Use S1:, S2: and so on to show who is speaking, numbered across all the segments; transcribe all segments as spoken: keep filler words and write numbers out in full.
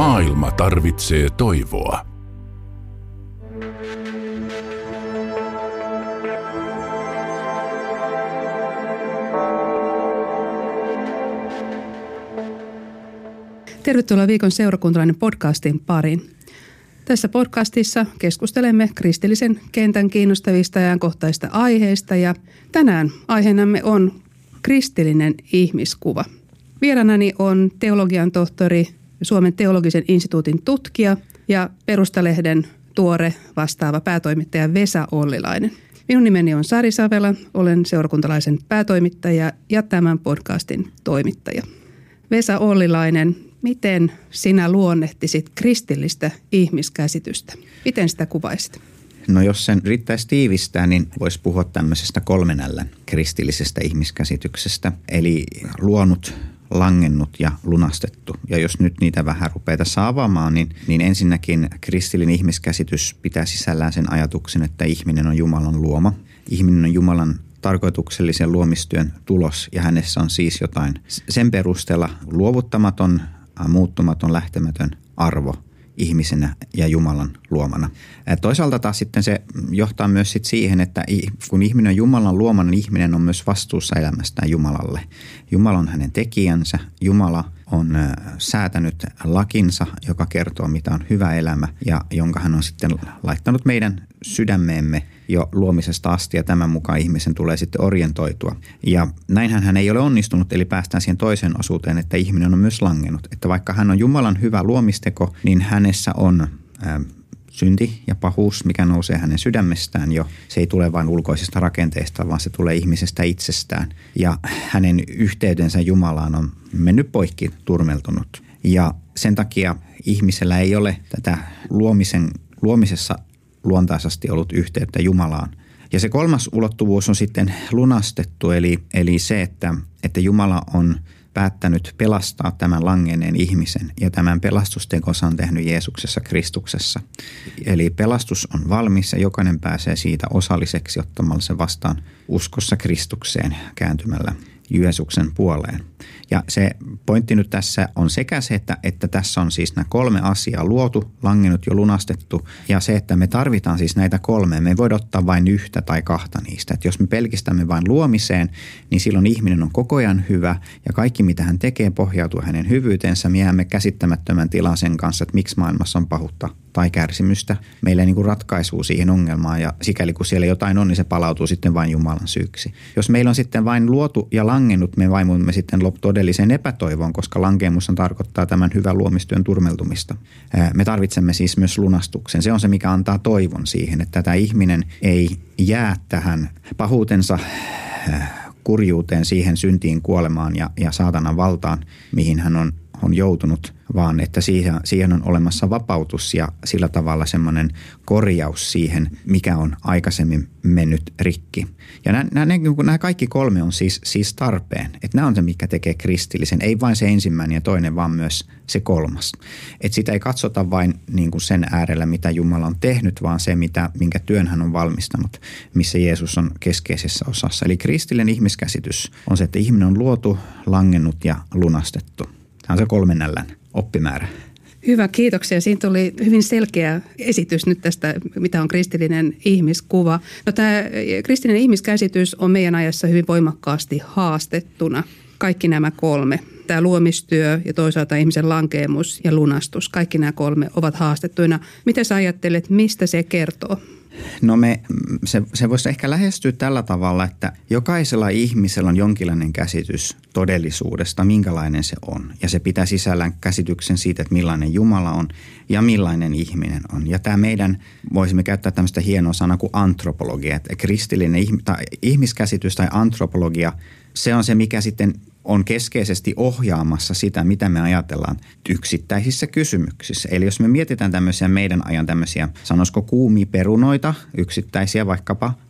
S1: Maailma tarvitsee toivoa.
S2: Tervetuloa viikon seurakuntalainen podcastin pariin. Tässä podcastissa keskustelemme kristillisen kentän kiinnostavista ja ajankohtaisista aiheista ja tänään aiheenamme on kristillinen ihmiskuva. Vieraanani on teologian tohtori, Suomen teologisen instituutin tutkija ja Perustalehden tuore vastaava päätoimittaja Vesa Ollilainen. Minun nimeni on Sari Savela, olen seurakuntalaisen päätoimittaja ja tämän podcastin toimittaja. Vesa Ollilainen, miten sinä luonnehtisit kristillistä ihmiskäsitystä? Miten sitä kuvaisit?
S3: No jos sen riittäisi tiivistää, niin voisi puhua tämmöisestä kolmen L:n kristillisestä ihmiskäsityksestä. Eli luonut, langennut ja lunastettu. Ja jos nyt niitä vähän rupeaa tässä avaamaan, niin, niin ensinnäkin kristillinen ihmiskäsitys pitää sisällään sen ajatuksen, että ihminen on Jumalan luoma. Ihminen on Jumalan tarkoituksellisen luomistyön tulos ja hänessä on siis jotain sen perusteella luovuttamaton, muuttumaton, lähtemätön arvo ihmisenä ja Jumalan luomana. Toisaalta taas sitten se johtaa myös sit siihen, että kun ihminen on Jumalan luomana, niin ihminen on myös vastuussa elämästään Jumalalle. Jumala on hänen tekijänsä, Jumala on säätänyt lakinsa, joka kertoo mitä on hyvä elämä ja jonka hän on sitten laittanut meidän sydämeemme jo luomisesta asti ja tämän mukaan ihmisen tulee sitten orientoitua. Ja näinhän hän ei ole onnistunut, eli päästään siihen toiseen osuuteen, että ihminen on myös langennut. Että vaikka hän on Jumalan hyvä luomisteko, niin hänessä on ää, synti ja pahuus, mikä nousee hänen sydämestään jo. Se ei tule vain ulkoisista rakenteista, vaan se tulee ihmisestä itsestään. Ja hänen yhteydensä Jumalaan on mennyt poikki, turmeltunut. Ja sen takia ihmisellä ei ole tätä luomisen, luomisessa luontaisesti ollut yhteyttä Jumalaan. Ja se kolmas ulottuvuus on sitten lunastettu, eli, eli se, että, että Jumala on päättänyt pelastaa tämän langenneen ihmisen ja tämän pelastustekonsa on tehnyt Jeesuksessa Kristuksessa. Eli pelastus on valmis ja jokainen pääsee siitä osalliseksi ottamalla se vastaan uskossa Kristukseen kääntymällä Jeesuksen puoleen. Ja se pointti nyt tässä on sekä se, että, että tässä on siis nämä kolme asiaa luotu, langennut ja lunastettu ja se, että me tarvitaan siis näitä kolmea. Me ei voida ottaa vain yhtä tai kahta niistä. Että jos me pelkistämme vain luomiseen, niin silloin ihminen on koko ajan hyvä ja kaikki mitä hän tekee pohjautuu hänen hyvyytensä. Me jäämme käsittämättömän tilan sen kanssa, että miksi maailmassa on pahuutta tai kärsimystä. Meillä ei niin kuin ratkaisua siihen ongelmaan ja sikäli kun siellä jotain on, niin se palautuu sitten vain Jumalan syyksi. Jos meillä on sitten vain luotu ja langennut, me vaimumme sitten todelliseen epätoivoon, koska lankeemus tarkoittaa tämän hyvän luomistyön turmeltumista. Me tarvitsemme siis myös lunastuksen. Se on se, mikä antaa toivon siihen, että tämä ihminen ei jää tähän pahuutensa kurjuuteen, siihen syntiin, kuolemaan ja, ja saatanan valtaan, mihin hän on on joutunut, vaan että siihen, siihen on olemassa vapautus ja sillä tavalla semmoinen korjaus siihen, mikä on aikaisemmin mennyt rikki. Ja nämä, nämä, nämä kaikki kolme on siis, siis tarpeen. Että nämä on se, mikä tekee kristillisen. Ei vain se ensimmäinen ja toinen, vaan myös se kolmas. Että sitä ei katsota vain niin kuin sen äärellä, mitä Jumala on tehnyt, vaan se, mitä, minkä työn hän on valmistanut, missä Jeesus on keskeisessä osassa. Eli kristillinen ihmiskäsitys on se, että ihminen on luotu, langennut ja lunastettu. Tämä on se kolmen L:n oppimäärä.
S2: Hyvä, kiitoksia. Siinä tuli hyvin selkeä esitys nyt tästä, mitä on kristillinen ihmiskuva. No, tämä kristillinen ihmiskäsitys on meidän ajassa hyvin voimakkaasti haastettuna. Kaikki nämä kolme, tämä luomistyö ja toisaalta ihmisen lankeemus ja lunastus, kaikki nämä kolme ovat haastettuina. Mitä sä ajattelet, mistä se kertoo?
S3: No me, se, se voisi ehkä lähestyä tällä tavalla, että jokaisella ihmisellä on jonkinlainen käsitys todellisuudesta, minkälainen se on. Ja se pitää sisällään käsityksen siitä, että millainen Jumala on ja millainen ihminen on. Ja tämä meidän, voisimme käyttää tämmöistä hienoa sanaa kuin antropologia, että kristillinen tai ihmiskäsitys tai antropologia, se on se, mikä sitten on keskeisesti ohjaamassa sitä, mitä me ajatellaan yksittäisissä kysymyksissä. Eli jos me mietitään tämmöisiä meidän ajan tämmöisiä, sanoisiko kuumia perunoita, yksittäisiä vaikkapa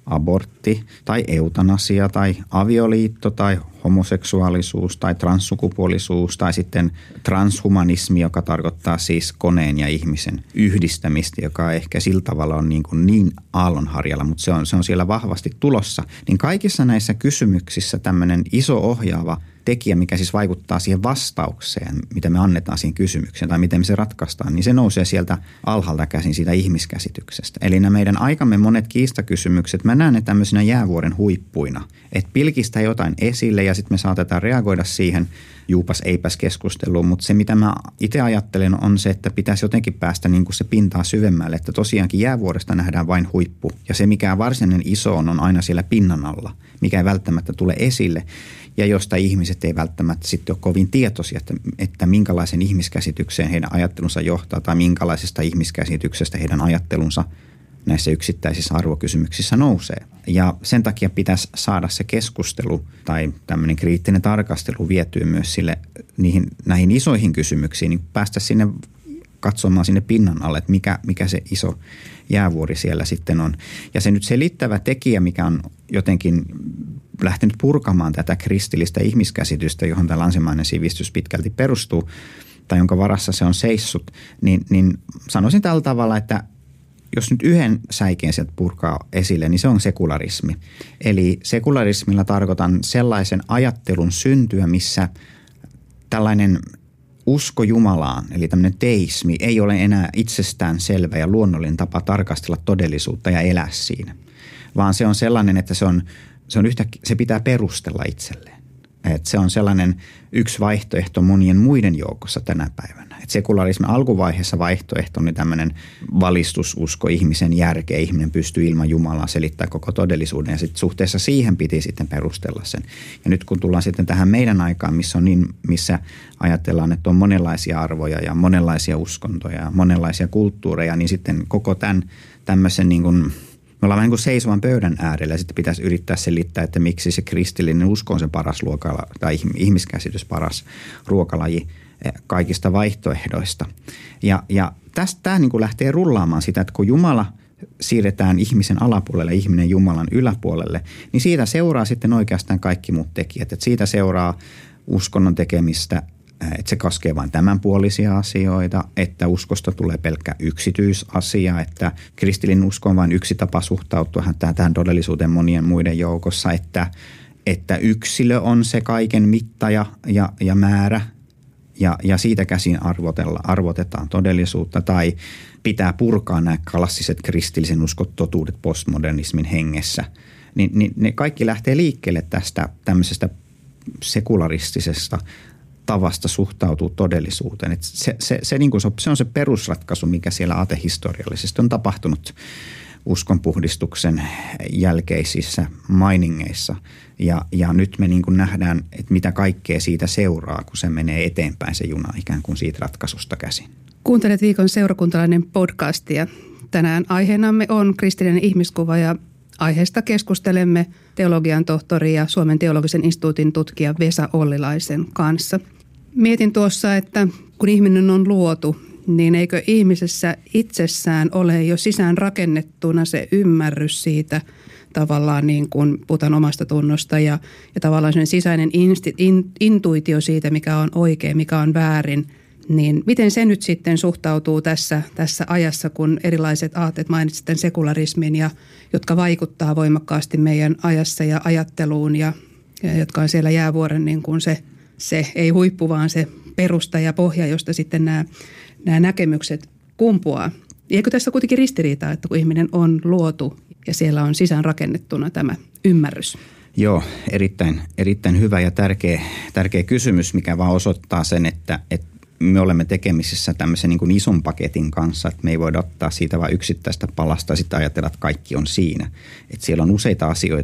S3: abortti tai eutanasia tai avioliitto tai homoseksuaalisuus tai transsukupuolisuus tai sitten transhumanismi, joka tarkoittaa siis koneen ja ihmisen yhdistämistä, joka ehkä sillä tavalla on niin, kuin niin aallonharjalla, mutta se on, se on siellä vahvasti tulossa. Niin kaikissa näissä kysymyksissä tämmöinen iso ohjaava tekijä, mikä siis vaikuttaa siihen vastaukseen, mitä me annetaan siihen kysymykseen tai miten me se ratkaistaan, niin se nousee sieltä alhaalta käsin siitä ihmiskäsityksestä. Eli nämä meidän aikamme monet kiistakysymykset, mä näen ne tämmöisinä jäävuoren huippuina, että pilkistää jotain esille ja sitten me saatetaan reagoida siihen juupas eipäs keskusteluun, mutta se mitä mä itse ajattelen on se, että pitäisi jotenkin päästä niin kuin se pintaa syvemmälle, että tosiaankin jäävuoresta nähdään vain huippu ja se mikä varsinainen iso on, on aina siellä pinnan alla, mikä ei välttämättä tule esille ja josta ihmiset ei välttämättä sitten ole kovin tietoisia, että, että minkälaisen ihmiskäsitykseen heidän ajattelunsa johtaa tai minkälaisesta ihmiskäsityksestä heidän ajattelunsa näissä yksittäisissä arvokysymyksissä nousee. Ja sen takia pitäisi saada se keskustelu tai tämmöinen kriittinen tarkastelu vietyä myös sille, niihin, näihin isoihin kysymyksiin, niin päästä sinne katsomaan sinne pinnan alle, että mikä, mikä se iso jäävuori siellä sitten on. Ja se nyt selittävä tekijä, mikä on jotenkin lähtenyt purkamaan tätä kristillistä ihmiskäsitystä, johon tämä länsimainen sivistys pitkälti perustuu, tai jonka varassa se on seissut, niin, niin sanoisin tällä tavalla, että jos nyt yhden säikeen sieltä purkaa esille, niin se on sekularismi. Eli sekularismilla tarkoitan sellaisen ajattelun syntyä, missä tällainen usko Jumalaan, eli tämmöinen teismi, ei ole enää itsestään selvä ja luonnollinen tapa tarkastella todellisuutta ja elää siinä. Vaan se on sellainen, että se, on, se, on yhtä, se pitää perustella itselleen. Et se on sellainen yksi vaihtoehto monien muiden joukossa tänä päivänä. Et sekularismin alkuvaiheessa vaihtoehto on tämmöinen valistususko ihmisen järkeä. Ihminen pystyy ilman Jumalaa selittämään koko todellisuuden ja sit suhteessa siihen piti sitten perustella sen. Ja nyt kun tullaan sitten tähän meidän aikaan, missä, on niin, missä ajatellaan, että on monenlaisia arvoja ja monenlaisia uskontoja ja monenlaisia kulttuureja, niin sitten koko tämän tämmöisen niin kuin me ollaan vähän niin kuin seisovan pöydän äärellä ja sitten pitäisi yrittää selittää, että miksi se kristillinen usko on se paras ruokala, tai ihmiskäsitys paras ruokalaji kaikista vaihtoehdoista. Ja, ja tästä tämä niin kuin lähtee rullaamaan sitä, että kun Jumala siirretään ihmisen alapuolelle, ihminen Jumalan yläpuolelle, niin siitä seuraa sitten oikeastaan kaikki muut tekijät. Että siitä seuraa uskonnon tekemistä, että se koskee vain tämänpuolisia asioita, että uskosta tulee pelkkä yksityisasia, että kristillinen usko on vain yksi tapa suhtautua tähän todellisuuteen monien muiden joukossa, että, että yksilö on se kaiken mitta ja, ja, ja määrä ja, ja siitä käsin arvotella, arvotetaan todellisuutta tai pitää purkaa nämä klassiset kristillisen uskot totuudet postmodernismin hengessä. Niin, niin ne kaikki lähtee liikkeelle tästä tämmöisestä sekularistisesta tavasta suhtautuu todellisuuteen. Et se, se, se, niin kuin se, se on se perusratkaisu, mikä siellä atehistoriallisesti on tapahtunut uskonpuhdistuksen jälkeisissä mainingeissa. Ja, ja nyt me niin kuin nähdään, että mitä kaikkea siitä seuraa, kun se menee eteenpäin se juna ikään kuin siitä ratkaisusta käsin.
S2: Kuuntelet Viikon seurakuntalainen podcastia. Tänään aiheenamme on kristillinen ihmiskuva ja aiheesta keskustelemme teologian tohtori ja Suomen teologisen instituutin tutkija Vesa Ollilaisen kanssa. Mietin tuossa, että kun ihminen on luotu, niin eikö ihmisessä itsessään ole jo sisään rakennettuna se ymmärrys siitä tavallaan niin kuin puhutaan omasta tunnosta ja, ja tavallaan sen sisäinen insti, in, intuitio siitä, mikä on oikein, mikä on väärin. Niin miten se nyt sitten suhtautuu tässä, tässä ajassa, kun erilaiset aatteet mainitsit tämän sekularismin, ja, jotka vaikuttaa voimakkaasti meidän ajassa ja ajatteluun ja, ja jotka on siellä jäävuoren niin kuin se, se ei huippu, vaan se perusta ja pohja, josta sitten nämä, nämä näkemykset kumpuaa. Eikö tässä kuitenkin ristiriitaa, että kun ihminen on luotu ja siellä on sisään rakennettuna tämä ymmärrys?
S3: Joo, erittäin, erittäin hyvä ja tärkeä, tärkeä kysymys, mikä vaan osoittaa sen, että, että me olemme tekemisissä tämmöisen niin kuin ison paketin kanssa, että me ei voida ottaa siitä vain yksittäistä palasta ja sitten ajatella, että kaikki on siinä. Että siellä on useita asioita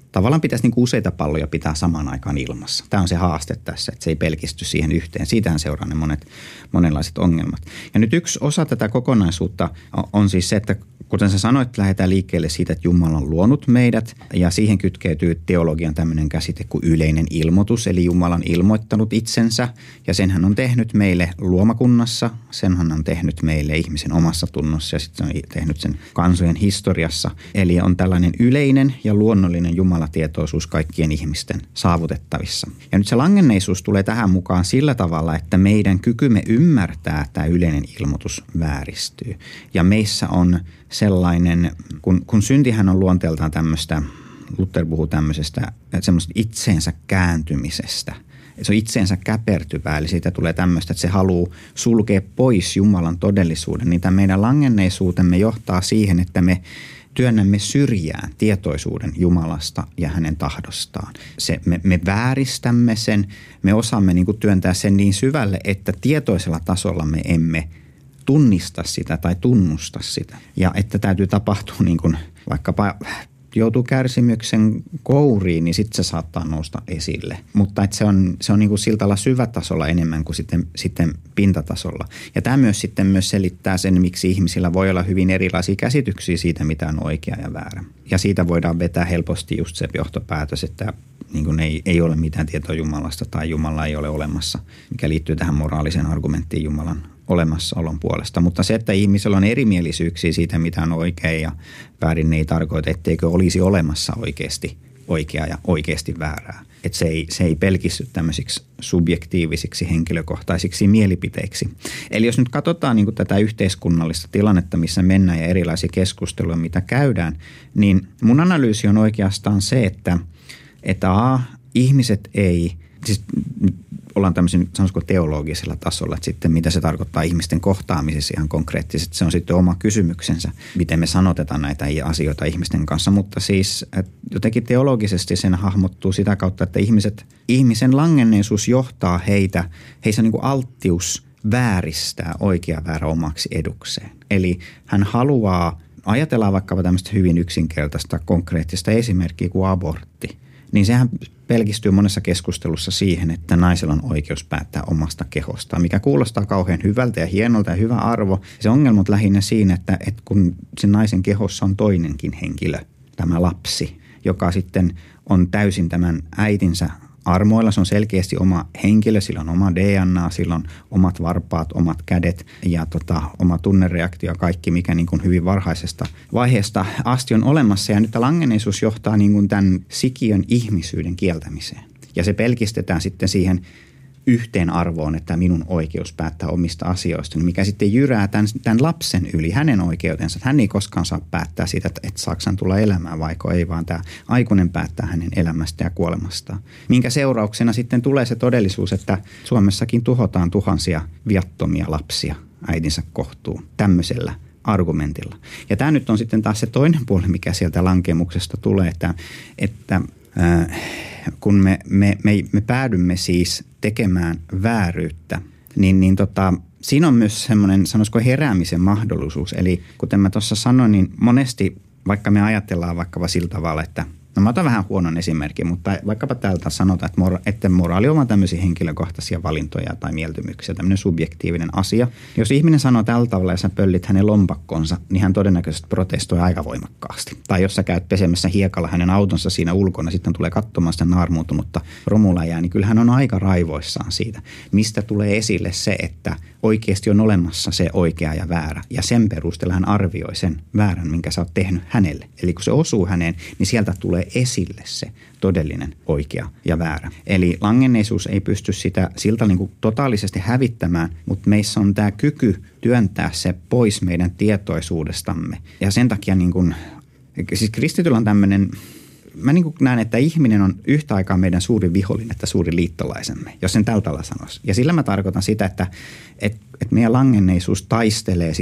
S3: tavallaan pitäisi niin kuin useita palloja pitää samaan aikaan ilmassa. Tämä on se haaste tässä, että se ei pelkisty siihen yhteen. Siitähän seuraa ne monet, monenlaiset ongelmat. Ja nyt yksi osa tätä kokonaisuutta on siis se, että kuten sä sanoit, lähdetään liikkeelle siitä, että Jumala on luonut meidät ja siihen kytkeytyy teologian tämmöinen käsite kuin yleinen ilmoitus. Eli Jumala on ilmoittanut itsensä ja sen hän on tehnyt meille luomakunnassa, sen hän on tehnyt meille ihmisen omassa tunnossa ja sitten on tehnyt sen kansojen historiassa. Eli on tällainen yleinen ja luonnollinen jumalatietoisuus kaikkien ihmisten saavutettavissa. Ja nyt se langenneisuus tulee tähän mukaan sillä tavalla, että meidän kykymme ymmärtää tämä yleinen ilmoitus vääristyy. Ja meissä on sellainen, kun, kun syntihän on luonteeltaan tämmöistä, Luther puhuu tämmöisestä semmoista itseensä kääntymisestä. Se on itseensä käpertyvää, eli siitä tulee tämmöistä, että se haluaa sulkea pois Jumalan todellisuuden. Niin tämä meidän langenneisuutemme johtaa siihen, että me työnnämme syrjään tietoisuuden Jumalasta ja hänen tahdostaan. Se, me, me vääristämme sen, me osaamme niin kuin työntää sen niin syvälle, että tietoisella tasolla me emme tunnista sitä tai tunnusta sitä. Ja että täytyy tapahtua niin kuin vaikkapa joutuu kärsimyksen kouriin, niin sitten se saattaa nousta esille. Mutta että se on, se on niin kuin sillä tavalla syvätasolla enemmän kuin sitten, sitten pintatasolla. Ja tämä myös sitten myös selittää sen, miksi ihmisillä voi olla hyvin erilaisia käsityksiä siitä, mitä on oikea ja väärä. Ja siitä voidaan vetää helposti just se johtopäätös, että niin kuin ei, ei ole mitään tietoa Jumalasta tai Jumala ei ole olemassa, mikä liittyy tähän moraaliseen argumenttiin Jumalan olemassaolon puolesta. Mutta se, että ihmisellä on erimielisyyksiä siitä, mitä on oikein ja väärin, ei tarkoita, etteikö olisi olemassa oikeasti oikeaa ja oikeasti väärää. Että se ei, se ei pelkisty tämmöisiksi subjektiivisiksi henkilökohtaisiksi mielipiteiksi. Eli jos nyt katsotaan niin kuin tätä yhteiskunnallista tilannetta, missä mennään ja erilaisia keskusteluja, mitä käydään, niin mun analyysi on oikeastaan se, että, että a, ihmiset ei, siis ollaan tämmöisen, sanoisiko teologisella tasolla, että sitten mitä se tarkoittaa ihmisten kohtaamisessa ihan konkreettisesti. Se on sitten oma kysymyksensä, miten me sanotetaan näitä asioita ihmisten kanssa, mutta siis jotenkin teologisesti sen hahmottuu sitä kautta, että ihmiset, ihmisen langenneisuus johtaa heitä, heissä niin kuin alttius vääristää oikea väärä omaksi edukseen. Eli hän haluaa, ajatellaan vaikka tämmöistä hyvin yksinkertaista konkreettista esimerkkiä kuin abortti, niin sehän pelkistyy monessa keskustelussa siihen, että naisella on oikeus päättää omasta kehostaan, mikä kuulostaa kauhean hyvältä ja hienolta ja hyvä arvo. Se ongelma on lähinnä siinä, että, että kun sen naisen kehossa on toinenkin henkilö, tämä lapsi, joka sitten on täysin tämän äitinsä armoilla. Se on selkeästi oma henkilö, sillä on oma D N A, sillä on omat varpaat, omat kädet ja tota, oma tunnereaktio, kaikki mikä niin kuin hyvin varhaisesta vaiheesta asti on olemassa. Ja nyt tämä langenneisuus johtaa niin kuin tämän sikiön ihmisyyden kieltämiseen. Ja se pelkistetään sitten siihen yhteen arvoon, että minun oikeus päättää omista asioista, mikä sitten jyrää tämän, tämän lapsen yli, hänen oikeutensa. Hän ei koskaan saa päättää siitä, että, että saako hän tulla elämään vaiko ei, vaan tämä aikuinen päättää hänen elämästä ja kuolemastaan. Minkä seurauksena sitten tulee se todellisuus, että Suomessakin tuhotaan tuhansia viattomia lapsia äidinsä kohtuun tämmöisellä argumentilla. Ja tämä nyt on sitten taas se toinen puoli, mikä sieltä lankemuksesta tulee, että, että äh, kun me, me, me, me päädymme siis tekemään vääryyttä, niin, niin tota, siinä on myös semmoinen, sanoisiko heräämisen mahdollisuus. Eli kuten mä tuossa sanoin, niin monesti vaikka me ajatellaan vaikkapa sillä tavalla, että no mä otan vähän huonon esimerkin, mutta vaikkapa täältä sanotaan, että, mora, että moraali on tämmöisiä henkilökohtaisia valintoja tai mieltymyksiä, tämmöinen subjektiivinen asia. Jos ihminen sanoo tällä tavalla ja sä pöllit hänen lompakkonsa, niin hän todennäköisesti protestoi aika voimakkaasti. Tai jos sä käyt pesemässä hiekalla hänen autonsa siinä ulkona, sitten tulee katsomaan sitä naarmuutunutta romuläjää, niin kyllä hän on aika raivoissaan siitä, mistä tulee esille se, että oikeasti on olemassa se oikea ja väärä. Ja sen perusteella hän arvioi sen väärän, minkä sä oot tehnyt hänelle. Eli kun se osuu häneen, niin sieltä tulee esille se todellinen oikea ja väärä. Eli langenneisuus ei pysty sitä siltä niin kuin totaalisesti hävittämään, mutta meissä on tämä kyky työntää se pois meidän tietoisuudestamme. Ja sen takia niin kuin, siis kristityllä on tämmöinen, mä niin kuin näen, että ihminen on yhtä aikaa meidän suuri vihollinen, että suuri liittolaisemme, jos sen tällä tavalla sanoisi. Ja sillä mä tarkoitan sitä, että et, et meidän langenneisuus taistelee sitä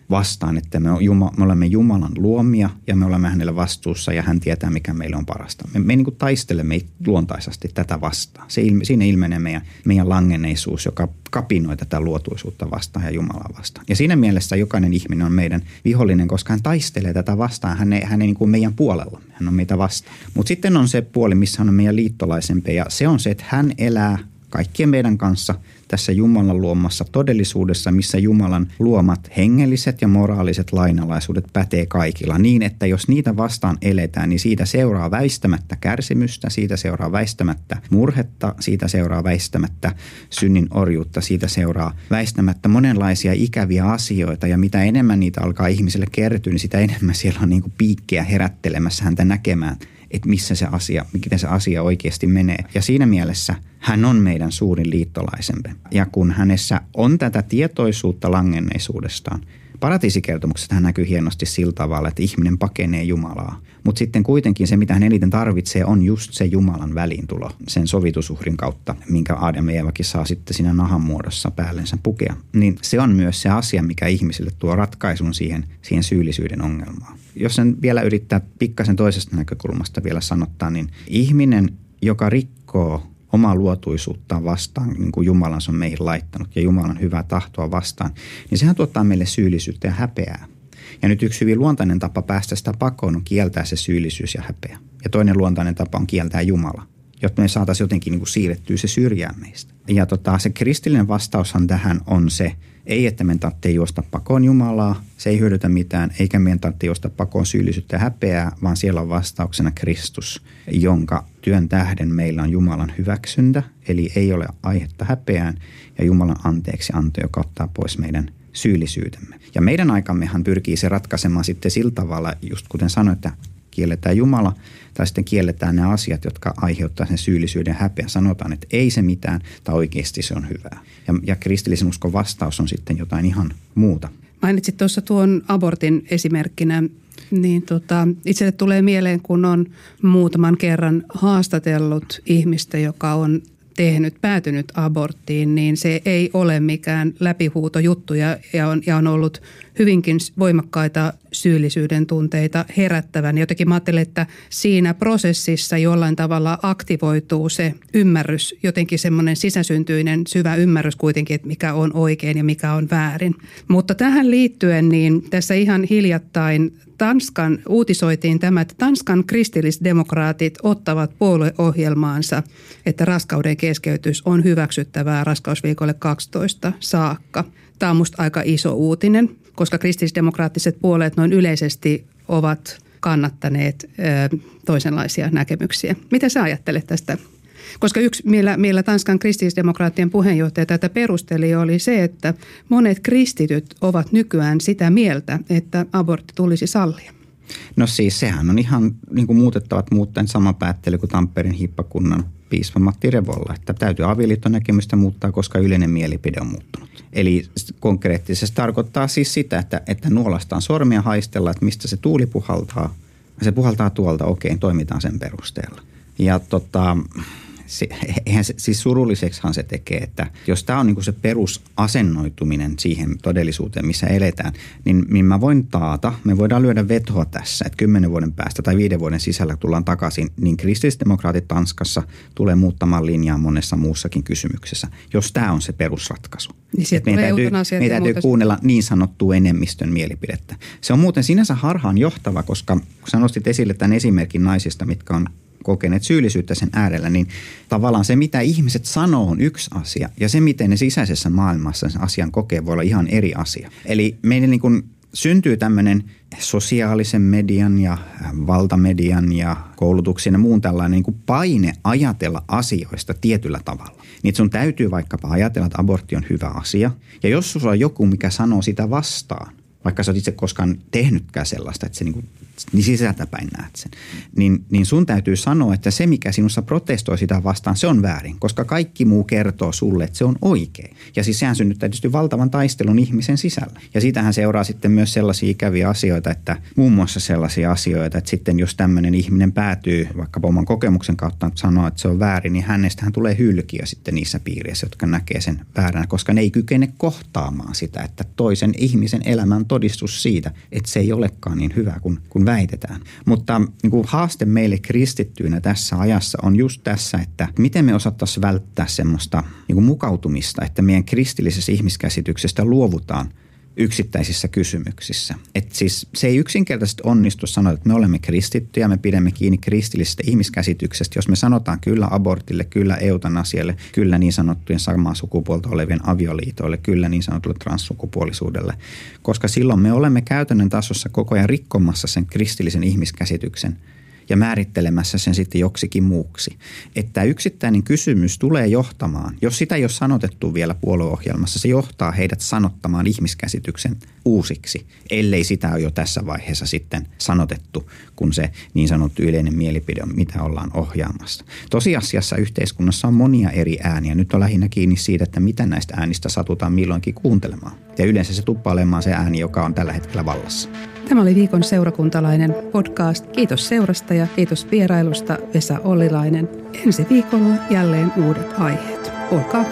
S3: vastaan, että me, Juma, me olemme Jumalan luomia ja me olemme hänelle vastuussa ja hän tietää, mikä meille on parasta. Me, me niin kuin taistelemme luontaisesti tätä vastaan. Se ilme, siinä ilmenee meidän, meidän langenneisuus, joka kapinoi tätä luotuisuutta vastaan ja Jumalaa vastaan. Ja siinä mielessä jokainen ihminen on meidän vihollinen, koska hän taistelee tätä vastaan. Hän ei, hän ei niin kuin meidän puolella, hän on meitä vastaan. Mutta sitten on se puoli, missä hän on meidän liittolaisempi ja se on se, että hän elää kaikkien meidän kanssa tässä Jumalan luomassa todellisuudessa, missä Jumalan luomat hengelliset ja moraaliset lainalaisuudet pätee kaikilla niin, että jos niitä vastaan eletään, niin siitä seuraa väistämättä kärsimystä, siitä seuraa väistämättä murhetta, siitä seuraa väistämättä synnin orjuutta, siitä seuraa väistämättä monenlaisia ikäviä asioita ja mitä enemmän niitä alkaa ihmiselle kertyä, niin sitä enemmän siellä on niin kuin piikkejä herättelemässä häntä näkemään, että missä se asia, miten se asia oikeasti menee. Ja siinä mielessä hän on meidän suurin liittolaisempi. Ja kun hänessä on tätä tietoisuutta langenneisuudestaan, paratiisikertomuksesta hän näkyy hienosti sillä tavalla, että ihminen pakenee Jumalaa. Mutta sitten kuitenkin se, mitä hän eniten tarvitsee, on just se Jumalan väliintulo sen sovitusuhrin kautta, minkä Aadam ja Eevakin saa sitten siinä nahan muodossa päällensä pukea. Niin se on myös se asia, mikä ihmisille tuo ratkaisun siihen, siihen syyllisyyden ongelmaan. Jos sen vielä yrittää pikkasen toisesta näkökulmasta vielä sanottaa, niin ihminen, joka rikkoo omaa luotuisuuttaan vastaan, niin kuin Jumalan on meihin laittanut ja Jumalan hyvää tahtoa vastaan, niin sehän tuottaa meille syyllisyyttä ja häpeää. Ja nyt yksi hyvin luontainen tapa päästä sitä pakoon on kieltää se syyllisyys ja häpeä. Ja toinen luontainen tapa on kieltää Jumala, jotta me saataisiin jotenkin niin kuin siirrettyä se syrjään meistä. Ja tota, se kristillinen vastaushan tähän on se, ei että meidän tarvitsee juosta pakoon Jumalaa, se ei hyödytä mitään, eikä meidän tarvitsee juosta pakoon syyllisyyttä ja häpeää, vaan siellä on vastauksena Kristus, jonka työn tähden meillä on Jumalan hyväksyntä, eli ei ole aihetta häpeään, ja Jumalan anteeksi anto, joka ottaa pois meidän syyllisyytemme. Ja meidän aikammehan pyrkii se ratkaisemaan sitten sillä tavalla, just kuten sanoin, että kielletään Jumala tai sitten kielletään ne asiat, jotka aiheuttaa sen syyllisyyden häpeän. Sanotaan, että ei se mitään tai oikeasti se on hyvää. Ja, ja kristillisen uskon vastaus on sitten jotain ihan muuta.
S2: Mainitsit tuossa tuon abortin esimerkkinä, niin tota, itselle tulee mieleen, kun on muutaman kerran haastatellut ihmistä, joka on tehnyt, päätynyt aborttiin, niin se ei ole mikään läpihuutojuttu ja, ja, on, ja on ollut hyvinkin voimakkaita syyllisyyden tunteita herättävän. Jotenkin mä ajattelen, että siinä prosessissa jollain tavalla aktivoituu se ymmärrys, jotenkin semmoinen sisäsyntyinen syvä ymmärrys kuitenkin, että mikä on oikein ja mikä on väärin. Mutta tähän liittyen niin tässä ihan hiljattain Tanskan uutisoitiin tämä, että Tanskan kristillisdemokraatit ottavat puolueohjelmaansa, että raskauden keskeytys on hyväksyttävää raskausviikolle kaksitoista saakka. Tämä on musta aika iso uutinen, koska kristillisdemokraattiset puolueet noin yleisesti ovat kannattaneet ö, toisenlaisia näkemyksiä. Mitä sä ajattelet tästä? Koska yksi, millä, millä Tanskan kristillisdemokraattien puheenjohtaja tätä perusteli, oli se, että monet kristityt ovat nykyään sitä mieltä, että abortti tulisi sallia.
S3: No siis sehän on ihan niin kuin muutettavat muuttaen sama päättely kuin Tampereen hiippakunnan piispa Matti Revolla, että täytyy avioliittonäkemystä muuttaa, koska yleinen mielipide on muuttunut. Eli konkreettisesti tarkoittaa siis sitä, että, että nuolastaan sormia haistella, että mistä se tuuli puhaltaa. Se puhaltaa tuolta, okei, toimitaan sen perusteella. Ja tota... Se, eihän se, siis surulliseksihan se tekee, että jos tämä on niin kuin se perusasennoituminen siihen todellisuuteen, missä eletään, niin, niin mä voin taata, me voidaan lyödä vetoa tässä, että kymmenen vuoden päästä tai viiden vuoden sisällä tullaan takaisin, niin kristillisdemokraatit Tanskassa tulee muuttamaan linjaa monessa muussakin kysymyksessä, jos tämä on se perusratkaisu.
S2: Niin
S3: meidän täytyy, meidän täytyy kuunnella niin sanottua enemmistön mielipidettä. Se on muuten sinänsä harhaan johtava, koska kun sä nostit esille tämän esimerkin naisista, mitkä on kokeneet syyllisyyttä sen äärellä, niin tavallaan se, mitä ihmiset sanoo, on yksi asia. Ja se, miten ne sisäisessä maailmassa sen asian kokee, voi olla ihan eri asia. Eli meidän niin kuin syntyy tämmöinen sosiaalisen median ja valtamedian ja koulutuksen ja muun tällainen niin kuin paine ajatella asioista tietyllä tavalla. Niin sun täytyy vaikkapa ajatella, että abortti on hyvä asia. Ja jos sulla on joku, mikä sanoo sitä vastaan, vaikka sä oot itse koskaan tehnytkään sellaista, että se, niin kuin, niin sisältäpäin näet sen. Niin, niin sun täytyy sanoa, että se mikä sinussa protestoi sitä vastaan, se on väärin, koska kaikki muu kertoo sulle, että se on oikein. Ja siis sehän synnyttää tietysti valtavan taistelun ihmisen sisällä. Ja siitähän seuraa sitten myös sellaisia ikäviä asioita, että muun muassa sellaisia asioita, että sitten jos tämmöinen ihminen päätyy vaikka oman kokemuksen kautta sanoa, että se on väärin, niin hänestähän tulee hylkiö sitten niissä piireissä, jotka näkee sen vääränä, koska ne ei kykene kohtaamaan sitä, että toisen ihmisen elämä on todistus siitä, että se ei olekaan niin hyvä kuin, kuin väitetään. Mutta niin kuin haaste meille kristittyinä tässä ajassa on just tässä, että miten me osattaisiin välttää semmoista niin kuin mukautumista, että meidän kristillisessä ihmiskäsityksestä luovutaan yksittäisissä kysymyksissä. Että siis se ei yksinkertaisesti onnistu sanoa, että me olemme kristittyjä, me pidämme kiinni kristillisestä ihmiskäsityksestä, jos me sanotaan kyllä abortille, kyllä eutanasialle, kyllä niin sanottujen samaa sukupuolta olevien avioliitoille, kyllä niin sanotulle transsukupuolisuudelle. Koska silloin me olemme käytännön tasossa koko ajan rikkomassa sen kristillisen ihmiskäsityksen ja määrittelemässä sen sitten joksikin muuksi. Että yksittäinen kysymys tulee johtamaan, jos sitä ei ole sanotettu vielä puolueohjelmassa, se johtaa heidät sanottamaan ihmiskäsityksen uusiksi, ellei sitä ole jo tässä vaiheessa sitten sanotettu, kun se niin sanottu yleinen mielipide on, mitä ollaan ohjaamassa. Tosiasiassa yhteiskunnassa on monia eri ääniä. Nyt on lähinnä kiinni siitä, että mitä näistä äänistä satutaan milloinkin kuuntelemaan. Ja yleensä se tuppaa olemaan se ääni, joka on tällä hetkellä vallassa.
S2: Tämä oli Viikon seurakuntalainen podcast. Kiitos seurasta ja kiitos vierailusta Vesa Ollilainen. Ensi viikolla jälleen uudet aiheet. Olkaa